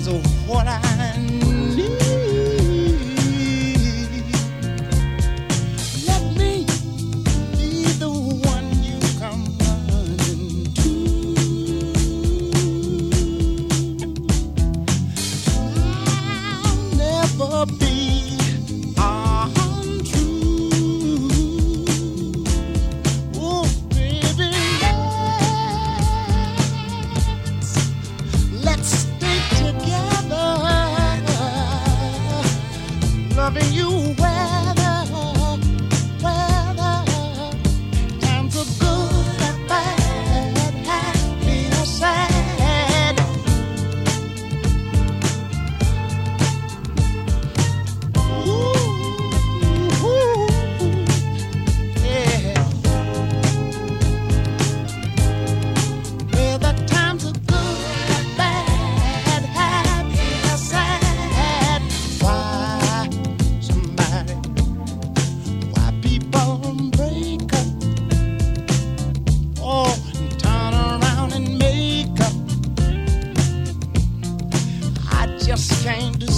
So what I need, let me be the one you come running to. I'll never be untrue. Oh, baby, let's stay together, loving you weather, times are good and bad, happy or sad. Ooh, yeah. Whether times are good or bad, happy or sad. Why people break up? Oh, and turn around and make up. I just can't decide.